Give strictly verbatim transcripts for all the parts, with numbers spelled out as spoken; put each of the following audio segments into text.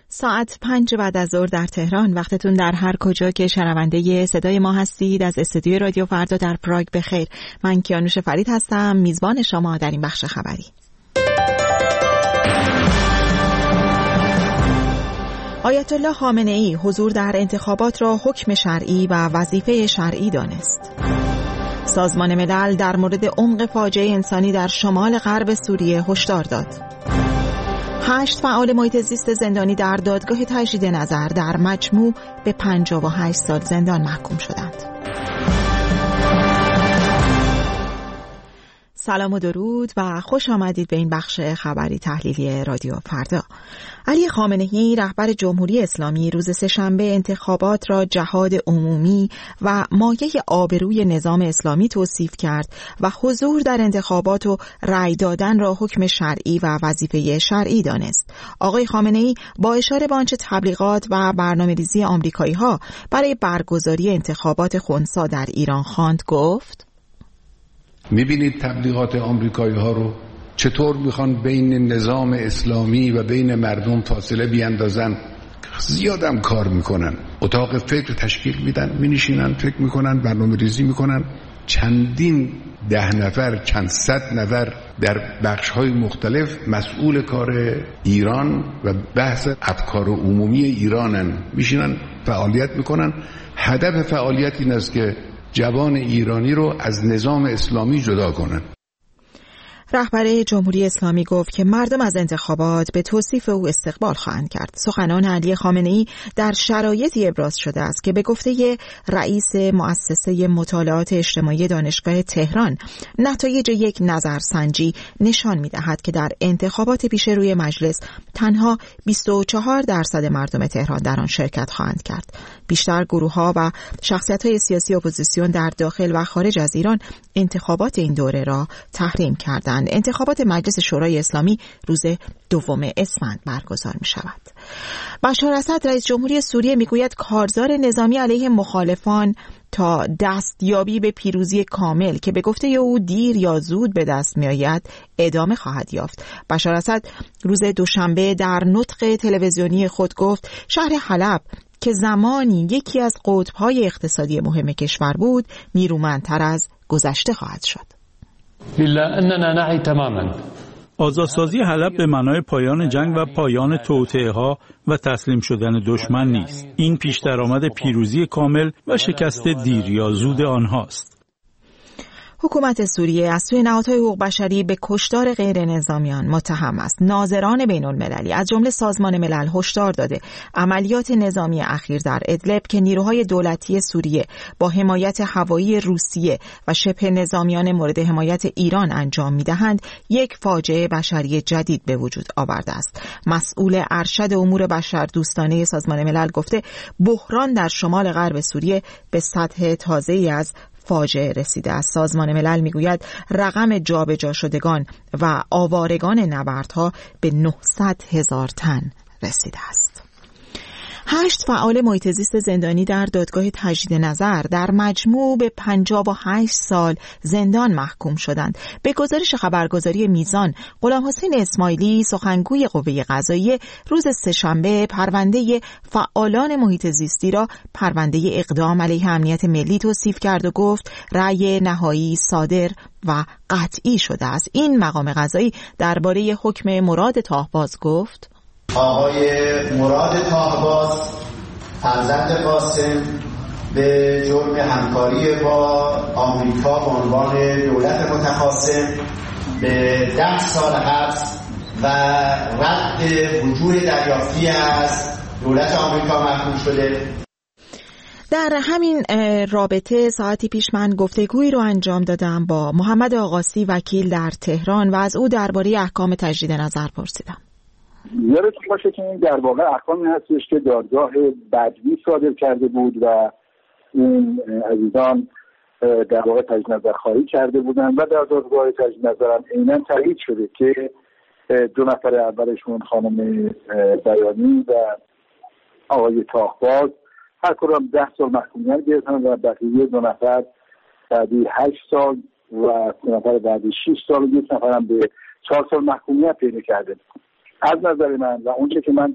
ساعت پنج بعد از ظهر در تهران، وقتتون در هر کجا که شنونده صدای ما هستید از استودیوی رادیو فردا در پراگ بخیر. من کیانوش فرید هستم، میزبان شما در این بخش خبری. آیت الله خامنه ای حضور در انتخابات را حکم شرعی و وظیفه شرعی دانست. سازمان ملل در مورد عمق فاجعه انسانی در شمال غرب سوریه هشدار داد. هشت فعال محیط زیست زندانی در دادگاه تجدید نظر در مجموع به پنجاه و هشت سال زندان محکوم شدند. سلام و درود و خوش آمدید به این بخش خبری تحلیلی رادیو فردا. علی خامنه‌ای رهبر جمهوری اسلامی روز سه‌شنبه انتخابات را جهاد عمومی و مایه آبروی نظام اسلامی توصیف کرد و حضور در انتخابات و رأی دادن را حکم شرعی و وظیفه شرعی دانست. آقای خامنه‌ای با اشاره به آنچه تبلیغات و برنامه‌ریزی آمریکایی‌ها برای برگزاری انتخابات خنثی در ایران خواند گفت: میبینید تبلیغات آمریکایی ها رو چطور میخوان بین نظام اسلامی و بین مردم فاصله بیاندازن. زیادم کار میکنن، اتاق فکر تشکیل میدن، مینشینن فکر میکنن، برنامه ریزی میکنن. چندین ده نفر، چند صد نفر در بخش های مختلف مسئول کار ایران و بحث افکار عمومی ایرانن، میشینن فعالیت میکنن. هدف فعالیت این است که جوان ایرانی رو از نظام اسلامی جدا کنن. رهبر جمهوری اسلامی گفت که مردم از انتخابات به توصیف او استقبال خواهند کرد. سخنان علی خامنه‌ای در شرایطی ابراز شده است که به گفته رئیس مؤسسه مطالعات اجتماعی دانشگاه تهران، نتایج یک نظرسنجی نشان می‌دهد که در انتخابات پیش روی مجلس تنها بیست و چهار درصد مردم تهران در آن شرکت خواهند کرد. بیشتر گروه‌ها و شخصیت‌های سیاسی اپوزیسیون در داخل و خارج از ایران انتخابات این دوره را تحریم کردند. انتخابات مجلس شورای اسلامی روز دوم اسفند برگزار می شود. بشار اسد رئیس جمهوری سوریه می گوید کارزار نظامی علیه مخالفان تا دستیابی به پیروزی کامل که به گفته او دیر یا زود به دست می آید ادامه خواهد یافت. بشار اسد روز دوشنبه در نطق تلویزیونی خود گفت شهر حلب که زمانی یکی از قطب‌های اقتصادی مهم کشور بود نیرومندتر از گذشته خواهد شد. الا اننا نعی تماما آزادسازی حلب به معنای پایان جنگ و پایان توطئه‌ها و تسلیم شدن دشمن نیست. این پیش درآمد پیروزی کامل و شکست دیر یا زود آنهاست. حکومت سوریه از سوی نهادهای حقوق بشری به کشتار غیر نظامیان متهم است. ناظران بین المللی از جمله سازمان ملل هشدار داده عملیات نظامی اخیر در ادلب که نیروهای دولتی سوریه با حمایت هوایی روسیه و شبه نظامیان مورد حمایت ایران انجام می‌دهند یک فاجعه بشری جدید به وجود آورده است. مسئول ارشد امور بشردوستانه سازمان ملل گفته بحران در شمال غرب سوریه به سطح تازه‌ای از فاجعه رسیده است. سازمان ملل میگوید رقم جابجا شدگان و آوارگان نبردها به نهصد هزار تن رسیده است. هشت فعال محیط زیست زندانی در دادگاه تجدید نظر در مجموع به پنجاه و هشت سال زندان محکوم شدند. به گزارش خبرگزاری میزان، غلام حسین اسماعیلی سخنگوی قوه قضاییه روز سه‌شنبه پرونده فعالان محیط زیستی را پرونده اقدام علیه امنیت ملی توصیف کرد و گفت رأی نهایی صادر و قطعی شده است. این مقام قضایی درباره حکم مراد طاهباز گفت: آقای مراد طاهباز فرزند قاسم به جرم همکاری با آمریکا به عنوان دولت متخاصم به ده سال حبس و رد وجوه دریافتی از دولت آمریکا محکوم شده. در همین رابطه ساعتی پیش من گفتگویی رو انجام دادم با محمد آقاسی وکیل در تهران و از او درباره احکام تجدید نظر پرسیدم. یادتون باشه که این در واقع احکامی هستش که دادگاه بدوی صادر کرده بود و این عزیزان در واقع تجدید نظر خواهی کرده بودن و در دادگاه تجدید نظر هم عیناً تایید شده که دو نفر اولشون خانم بیانی و آقای طاهباز هر کدام ده سال محکومیت گرفتن و بقیه دو نفر بعدی هشت سال و سه نفر بعدی شش سال و یک نفر هم به چهار سال محکومیت پیدا کرده. از نظر من و اونچه که من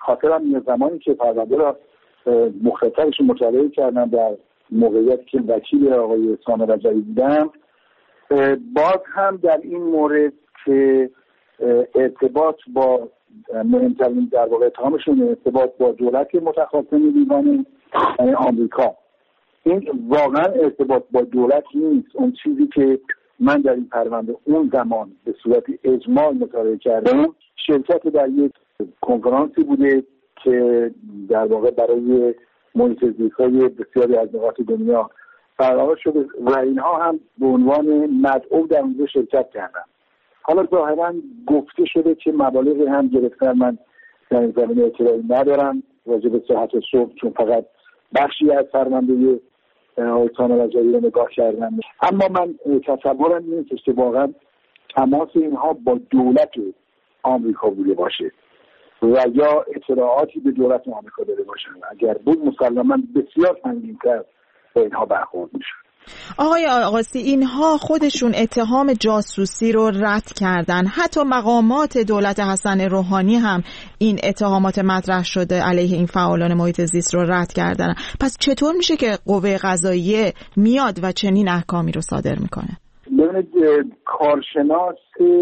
خاطرم میاد زمانی که پرونده را مختصرش مطالعه کردم در موقعیتی که وکیل آقای سامر رجبی بودم، باز هم در این مورد که ارتباط با مهمترین در واقع اتهامشون ارتباط با دولت متخاصم دیوان آمریکا، این واقعا ارتباط با دولت نیست. اون چیزی که من در این پرونده اون زمان به صورت اجماع مطالعه کردم، شرکت در یک کنفرانسی بوده که در واقع برای محیط زیست‌های بسیاری از نقاط دنیا برقرار شده و اینها هم به عنوان مدعو در اونجا شرکت کردن. حالا ظاهرا گفته شده که مبالغی هم گرفتن. من در این زمینه اطلاعی ندارم راجع به صحت صبح، چون فقط بخشی از پرونده آقای سامر رجبی رو نگاه کردم. اما من تصورم اینه که واقعا تماس اینها با دولت آمریکا بوده باشه و یا اطلاعاتی به دولت آمریکا داده باشن. اگر بود مسلماً بسیار سنگین‌تر به اینها برخورد میشه. آقای آقاسی، اینها خودشون اتهام جاسوسی رو رد کردن. حتی مقامات دولت حسن روحانی هم این اتهامات مطرح شده علیه این فعالان محیط زیست رو رد کردن. پس چطور میشه که قوه قضاییه میاد و چنین احکامی رو صادر میکنه؟ ببینید، کارشناس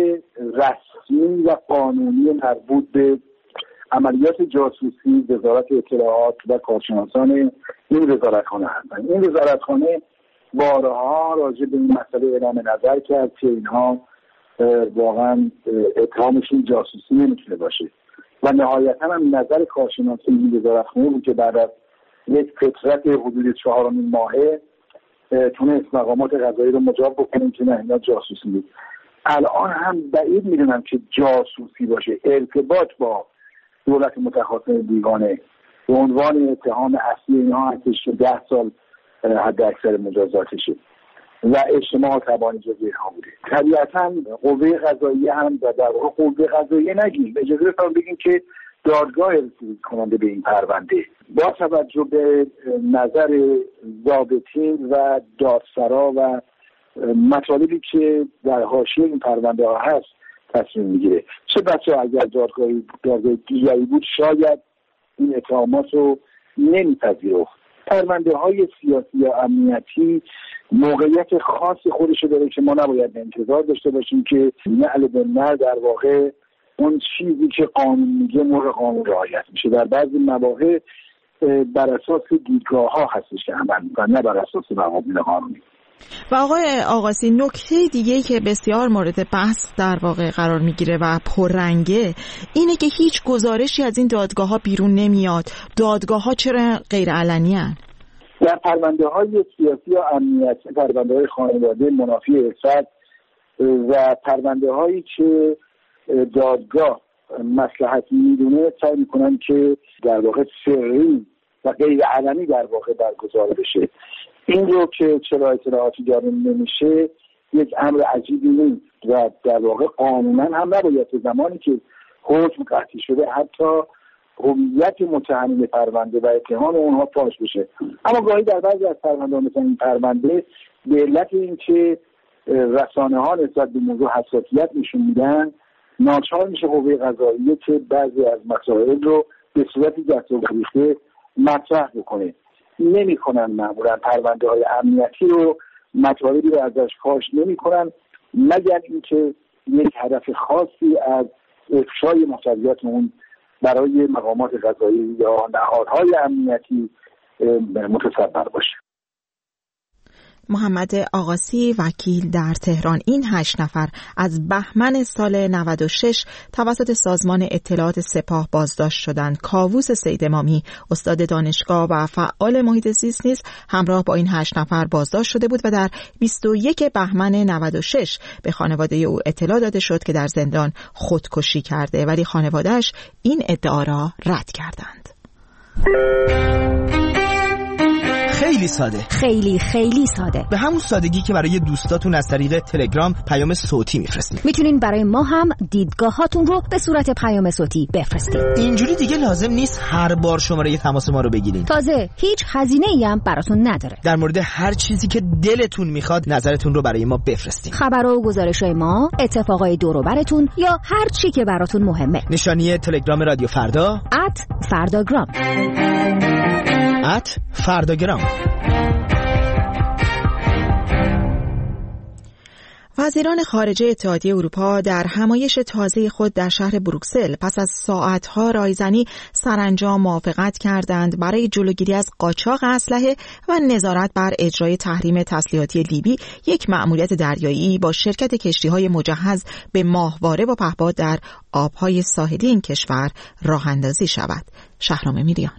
رسمی و قانونی مربوط به عملیات جاسوسی وزارت اطلاعات و کارشناسان این وزارتخانه هستند. این وزارتخانه بارها راجع به این مسئله اعلام نظر کرد که اینها واقعا اتهامشون جاسوسی نمیتونه باشه و نهایتا هم نظر کارشناسی این وزارتخانه بود که بعد از یک فترت حدود چهارمین ماهه تونست مقامات قضایی رو مجاب بکنیم که نه اینا جاسوسی بود. الان هم بعید میدونم که جاسوسی باشه. ارتباط با دولت متخاصم بیگانه به عنوان اتهام اصلی اینها هستش که ده سال حد اکثر مجازاتشه و اجتماع تبانی جزئی ها بوده. طبیعتا قوه قضاییه هم و در واقع قوه قضاییه نگیم، اجازه بفرمایید بگیم که دادگاه رسیدگی کننده به این پرونده با توجه به نظر ضابطین و دادسرا و مطالبی که در حاشیه این پرونده ها هست تصمیم میگیره. چه بچه اگر دادگاه دادگاه دیگری بود شاید این اتهامات رو نمیپذیرفت. پرونده های سیاسی یا امنیتی موقعیت خاصی خودشو داره که ما نباید انتظار داشته باشیم که نعل به نعل در واقع اون چیزی که قانون میگه مورد قانون رعایت میشه. در بعضی مواقع بر اساس دیدگاه ها هستش که عمل میکنن، نه بر اساس مقابل قانونی. و آقای آقاسی، نکته دیگه‌ای که بسیار مورد بحث در واقع قرار میگیره و پررنگه اینه که هیچ گزارشی از این دادگاه ها بیرون نمیاد. دادگاه ها چرا غیر علنی هن؟ در پرونده های سیاسی یا امنیتی، پرونده های خانواده منافی ارشاد و پرونده هایی که دادگاه مصلحتی میدونه سعی میکنن که در واقع سری و غیر علنی در واقع برگزار بشه. این رو که چرا اطلاعاتی جاری نمیشه یک امر عجیبی نیست و در واقع قانونا هم نباید زمانی که حکم قطعی شده حتی هویت متهمین پرونده و اتهام اونها فاش بشه. اما گاهی در بعضی از پرونده مثل این پرونده به علت اینکه رسانه ها نسبت به موضوع حساسیت نشون میدن ناچار میشه قوه قضاییه که بعضی از مسائل رو به صورت دست و گریخته مطرح بکنه. نمی کنن معمولا پرونده های امنیتی رو مطالبی رو ازش فاش نمی کنن مگر اینکه یک هدف خاصی از افشای محتویات اون برای مقامات قضایی یا نهادهای امنیتی متصور باشه. محمد آقاسی، وکیل در تهران. این هشت نفر از بهمن سال نود و شش توسط سازمان اطلاعات سپاه بازداشت شدند. کاووس سیدامامی، استاد دانشگاه و فعال محیط زیست نیز همراه با این هشت نفر بازداشت شده بود و در بیست و یک بهمن نود و شش به خانواده او اطلاع داده شد که در زندان خودکشی کرده، ولی خانواده‌اش این ادعا را رد کردند. خیلی ساده، خیلی خیلی ساده، به همون سادگی که برای دوستاتون از طریق تلگرام پیام صوتی میفرستید. میتونین برای ما هم دیدگاهاتون رو به صورت پیام صوتی بفرستید. اینجوری دیگه لازم نیست هر بار شماره تماس ما رو بگیرید. تازه هیچ هزینه‌ای هم براتون نداره. در مورد هر چیزی که دلتون میخواد نظرتون رو برای ما بفرستید. خبر و گزارش‌های ما، اتفاقای دور و براتون یا هر چی که براتون مهمه. نشانی تلگرام رادیو فردا ات فرداگرام ات فرداگرام. وزیران خارجه اتحادیه اروپا در همایش تازه خود در شهر بروکسل پس از ساعتها رایزنی سرانجام موافقت کردند برای جلوگیری از قاچاق اسلحه و نظارت بر اجرای تحریم تسلیحاتی لیبی یک مأموریت دریایی با شرکت کشتی‌های مجهز به ماهواره و پهپاد در آبهای ساحلی این کشور راه اندازی شود. شهرام میریان.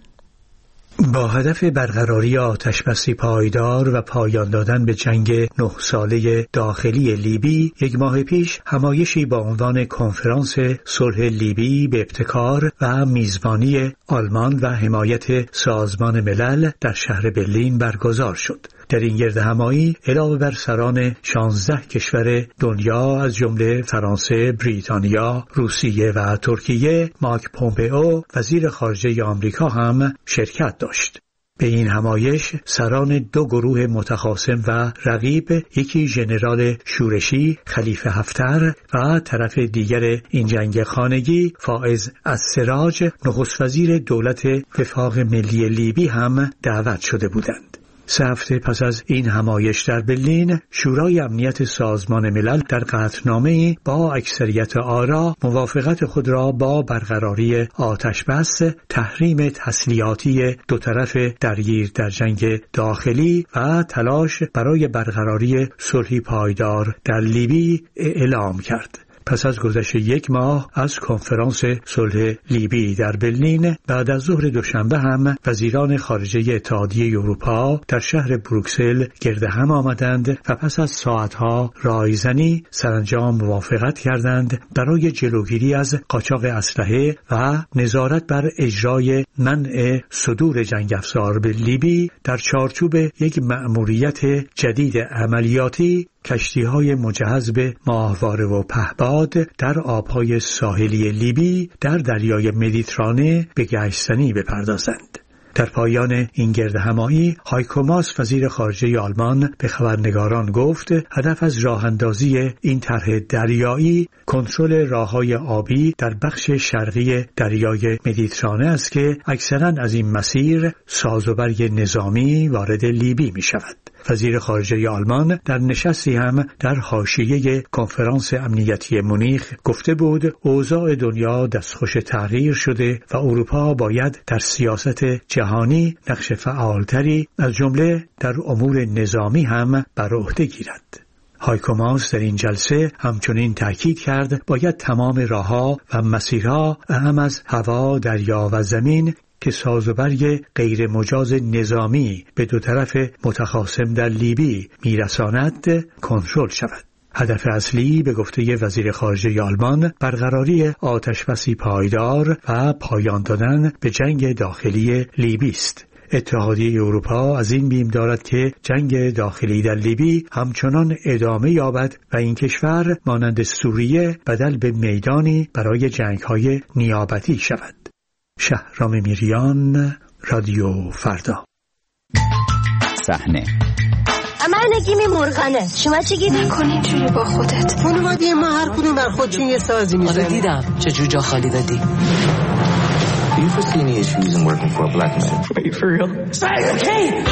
با هدف برقراری آتشبسی پایدار و پایان دادن به جنگ نه ساله داخلی لیبی، یک ماه پیش همایشی با عنوان کنفرانس صلح لیبی به ابتکار و میزبانی آلمان و حمایت سازمان ملل در شهر برلین برگزار شد. در این گردهمایی علاوه بر سران شانزده کشور دنیا از جمله فرانسه، بریتانیا، روسیه و ترکیه، مایک پومپئو وزیر خارجه آمریکا هم شرکت داشت. به این همایش سران دو گروه متخاصم و رقیب، یکی ژنرال شورشی خلیفه حفتر و طرف دیگر این جنگ خانگی فائز السراج نخست وزیر دولت وفاق ملی لیبی هم دعوت شده بودند. سه هفته پس از این همایش در برلین، شورای امنیت سازمان ملل در قطعنامه‌ای با اکثریت آرا موافقت خود را با برقراری آتشبس، تحریم تسلیحاتی دو طرف درگیر در جنگ داخلی و تلاش برای برقراری صلحی پایدار در لیبی اعلام کرد. پس از گذشت یک ماه از کنفرانس صلح لیبی در برلین، بعد از ظهر دوشنبه هم وزیران خارجه اتحادیه اروپا در شهر بروکسل گرد هم آمدند و پس از ساعتها رایزنی سرانجام موافقت کردند برای جلوگیری از قاچاق اسلحه و نظارت بر اجرای منع صدور جنگ افزار به لیبی در چارچوب یک مأموریت جدید عملیاتی کشتی‌های مجهز به ماهواره و پهپاد در آبهای ساحلی لیبی در دریای مدیترانه به گشتنی بپردازند. در پایان این گردهمایی هایکو ماس وزیر خارجه آلمان به خبرنگاران گفت هدف از راه اندازی این طرح دریایی کنترل راه‌های آبی در بخش شرقی دریای مدیترانه است که اکثراً از این مسیر سازوبرگ نظامی وارد لیبی می شود. وزیر خارجه آلمان در نشستی هم در حاشیه کنفرانس امنیتی مونیخ گفته بود اوضاع دنیا دستخوش تغییر شده و اروپا باید در سیاست جهانی نقش فعالتری از جمله در امور نظامی هم بر عهده گیرد. هایکو ماس در این جلسه همچنین تاکید کرد باید تمام راهها و مسیرها اهم از هوا، دریا و زمین که سازوبرگ غیر مجاز نظامی به دو طرف متخاصم در لیبی میرساند کنترل شود. هدف اصلی به گفته وزیر خارجه آلمان برقراری آتشبسی پایدار و پایان دادن به جنگ داخلی لیبی است. اتحادیه اروپا از این بیم دارد که جنگ داخلی در لیبی همچنان ادامه یابد و این کشور مانند سوریه بدل به میدانی برای جنگ‌های نیابتی شود. شهرام میریان، رادیو فردا. صحنه من نگیم مرغانه، شما چی گید نکنی اینجوری با خودت؟ خانواده ما هر کدوم بر خودشون یه سازی میزنن. آره دیدم چه جوجا خالی دادی. Do you foresee any issues in working for a black man? Are you for real? Say okay.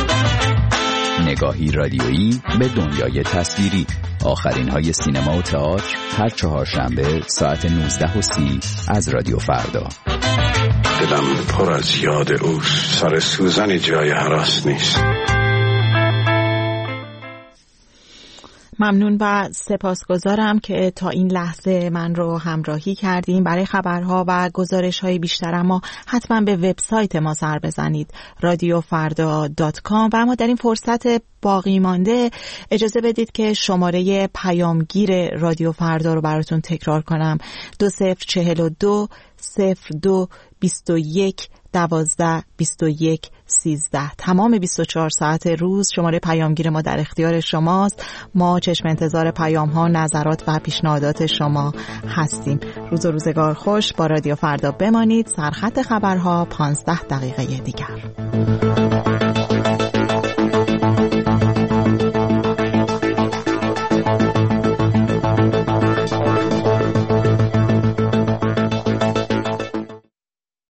نگاهی رادیویی به دنیای تصویری. آخرین های سینما و تئاتر هر چهارشنبه ساعت نوزده و سی از رادیو فردا. دلم پر از یاد اوست، سر سوزن جای هراس نیست. ممنون و سپاسگزارم که تا این لحظه من رو همراهی کردیم. برای خبرها و گزارش‌های بیشتر اما حتما به وبسایت ما سر بزنید رادیو فردا دات کام و اما در این فرصت باقی مانده اجازه بدید که شماره پیامگیر رادیو فردا رو براتون تکرار کنم: دو صفر چهل و دو صفر دو بیست و یک دوازده بیست و یک سیزده. تمام بیست و چهار ساعت روز شماره پیامگیر ما در اختیار شماست. ما چشم انتظار پیام ها، نظرات و پیشنهادات شما هستیم. روز و روزگار خوش. با رادیو فردا بمانید. سرخط خبرها پانزده دقیقه دیگر.